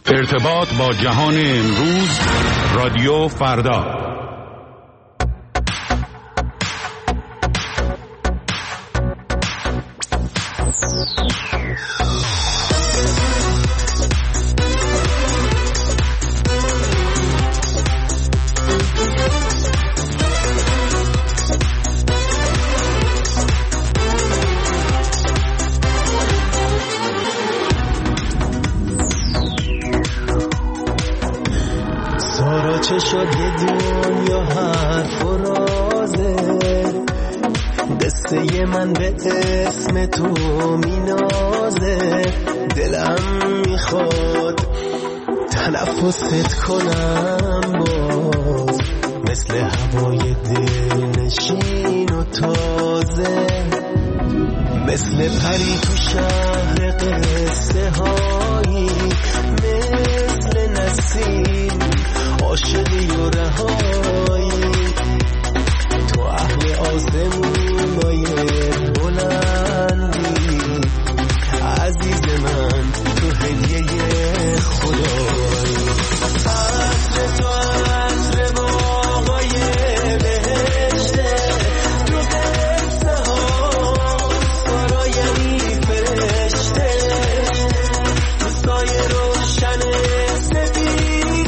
ارتباط با جهان امروز، رادیو فردا. چه شد یه دنیا حرف و رازه، قصه من به اسم تو مینازه. دلم میخواد تنفست کنم باز، مثل هوای دلنشین و تازه، مثل پری تو شهر قصه هایی، مثل نسیم عاشقی و رهایی. تو اهل آسمونای بلندی، عزیز من تو هدیه خدایی. عطر تو عطر باغای بهشته، تو قصه ها سرایمی فرشته، تو سایه روشن سفید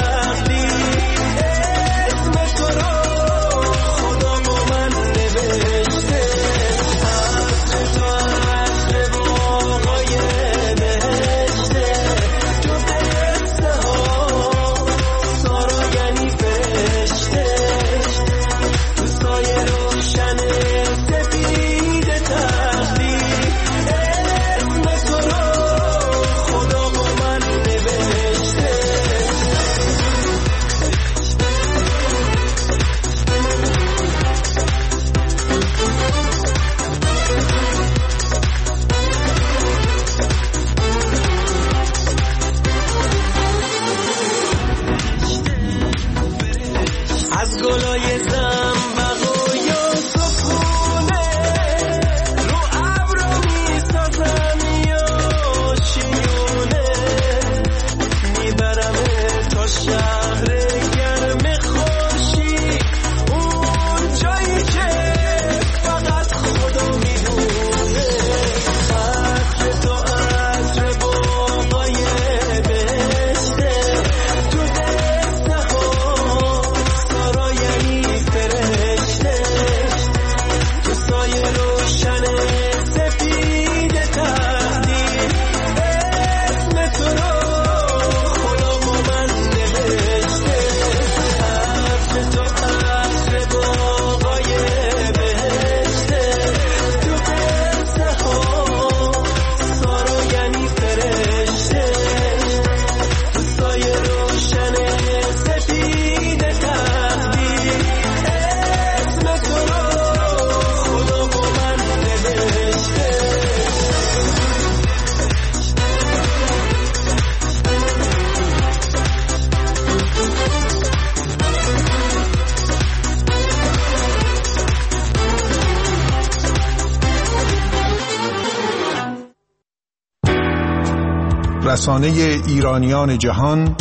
رسانه ایرانیان جهان،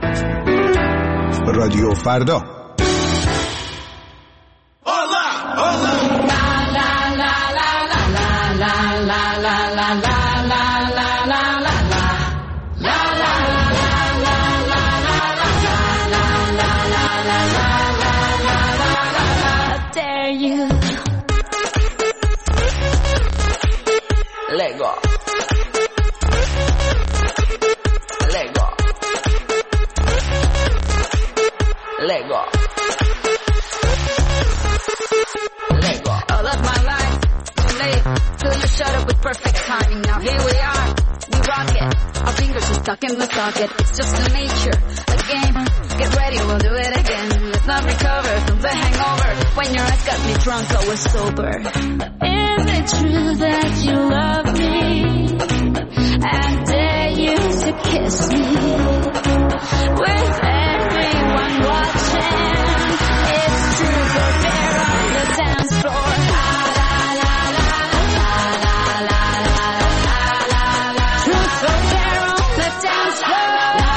رادیو فردا. Stuck in the socket, it's just the nature, a game. Get ready, we'll do it again. Let's not recover from the hangover. When your eyes got me drunk, I was sober. Is it true that you love me? I dare you to kiss me. With everyone watching, it's true, go there on the dance floor. Truth, go there on the dance floor.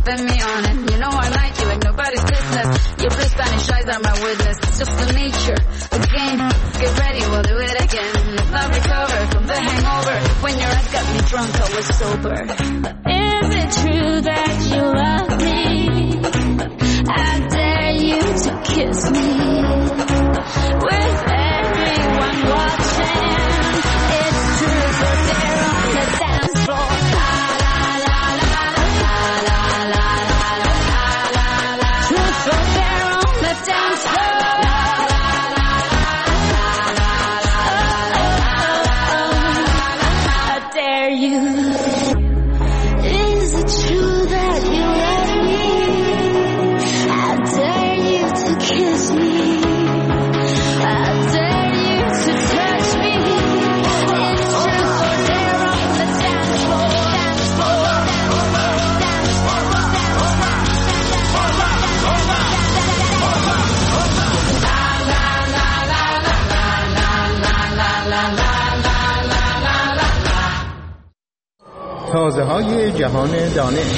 keeping me on it. You know I like you like nobody's business. Your blue Spanish eyes are my witness. It's just the nature, a game. Get ready, we'll do it again. Let's not recover from the hangover. When your eyes got me drunk, I was sober. Is it true that you love me? I dare you to kiss me. With everyone watching, it's true, so they're on the dance floor. La la la la la la la la la la. Truth, so they're on the dance floor. La la la la la la. I dare you. Is it true that you love me? I dare you to kiss me. I dare you to touch me. It's true, so they're on the dance floor, dance floor, dance floor, تازه‌های جهان دانش.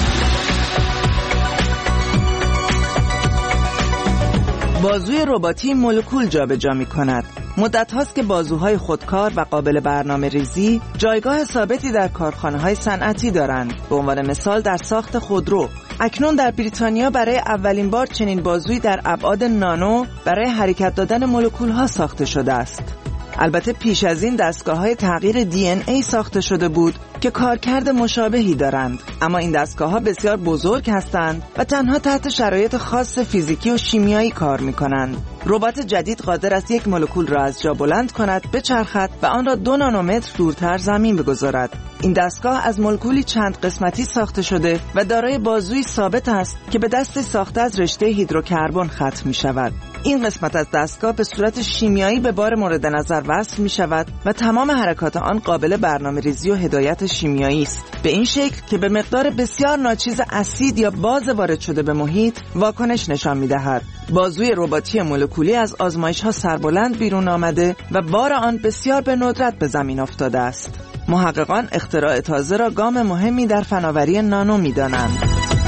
بازوی رباتی مولکول جابجا می‌کند. مدت هاست که بازوهای خودکار و قابل برنامه ریزی جایگاه ثابتی در کارخانه‌های صنعتی دارند. به عنوان مثال در ساخت خودرو. اکنون در بریتانیا برای اولین بار چنین بازویی در ابعاد نانو برای حرکت دادن مولکول‌ها ساخته شده است. البته پیش از این دستگاه‌های تغییر DNA ساخته شده بود که کارکرد مشابهی دارند، اما این دستگاه‌ها بسیار بزرگ هستند و تنها تحت شرایط خاص فیزیکی و شیمیایی کار می‌کنند. ربات جدید قادر است یک مولکول را از جا بلند کند، بچرخد و آن را 2 نانومتر دورتر زمین بگذارد. این دستگاه از مولکولی چند قسمتی ساخته شده و دارای بازوی ثابت است که به دست ساخته از رشته هیدروکربن ختم می‌شود. این قسمت از دستگاه به صورت شیمیایی به بار مورد نظر وصل می شود و تمام حرکات آن قابل برنامه‌ریزی و هدایت شیمیایی است، به این شکل که به مقدار بسیار ناچیز اسید یا باز وارد شده به محیط واکنش نشان می دهد. بازوی رباتی مولکولی از آزمایش‌ها سربلند بیرون آمده و بار آن بسیار به ندرت به زمین افتاده است. محققان اختراع تازه را گام مهمی در فناوری نانو می دانند.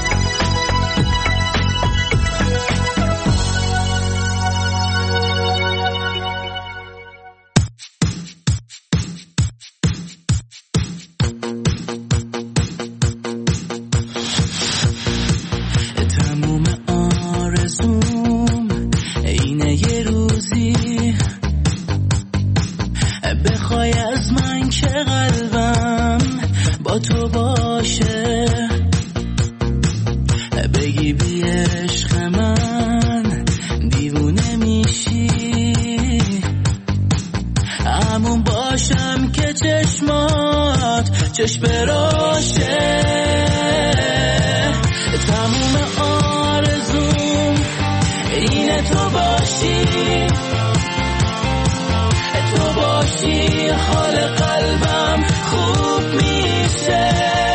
چشم براشه تموم آرزوم اینه تو باشی حال قلبم خوب میشه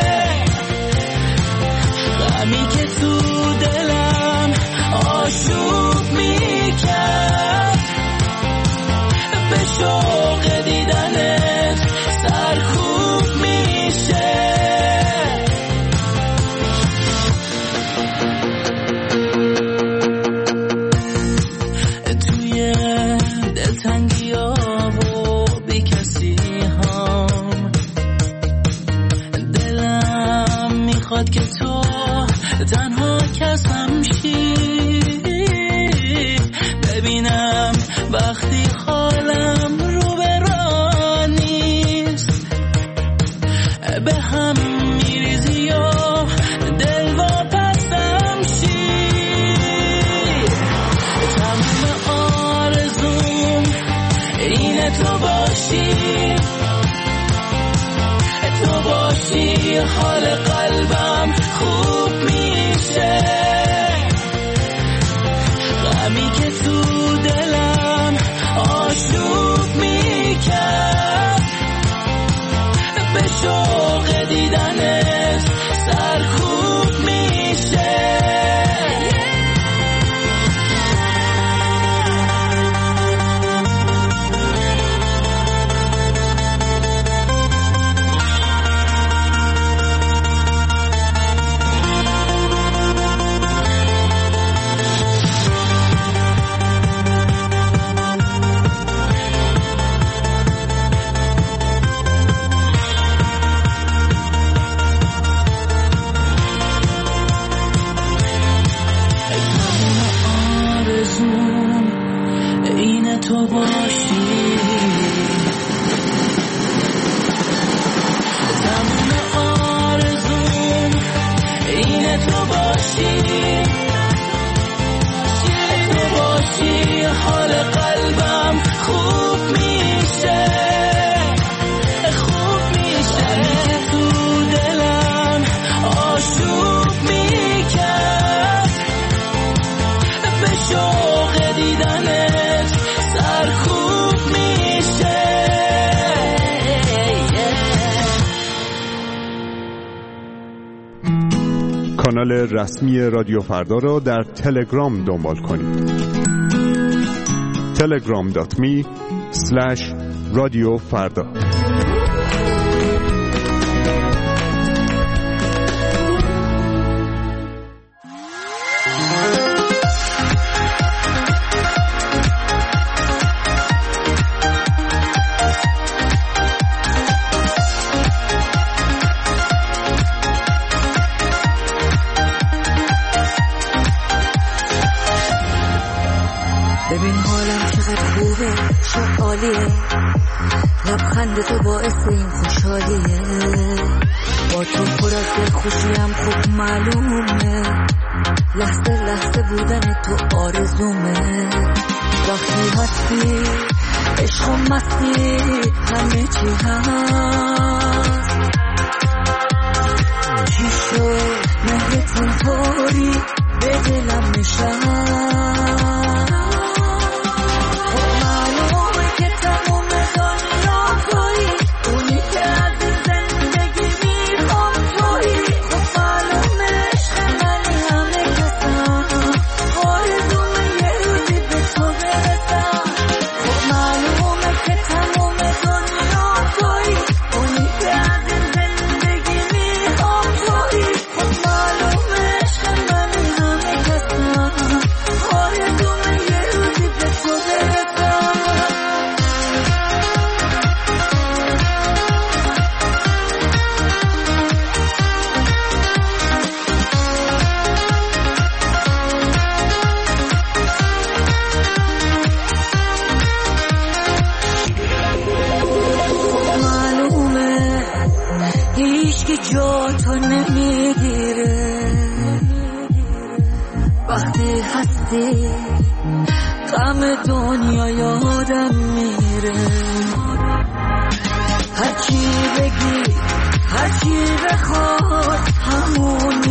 غمی که تو دلم آشوب میکرد به شوق دیدنت سرکوب میشه توی دلتنگی ها و بی کسی هم دلم میخواد که تو تنها کسم شی ببینم وقتی خالم رو برا نیست به هم میریزی و دل واپسم شی تمام آرزوم اینه تو باشی حال قلبم خوب میشه غمی که تو دلم آشوب میکرد به شوق دیدنت سرکوب میشه کانال رسمی رادیو فردا را در تلگرام دنبال کنید. telegram.me/رادیوفردا. ببین حالم چقدر خوبه، چه عالیه، لبخند تو باعث این خوشحالیه، با تو پر از خوشیم خوب معلومه، لحظه لحظه بودن تو آرزومه، وقتی هستی عشق و مستی همه چی هست، چی شد مهرت اینطوری به دلم نشست، جا تو نمیگیره، وقتی هستی غم دنیا یادم میره، هرچی بگی هرچی بخواد همون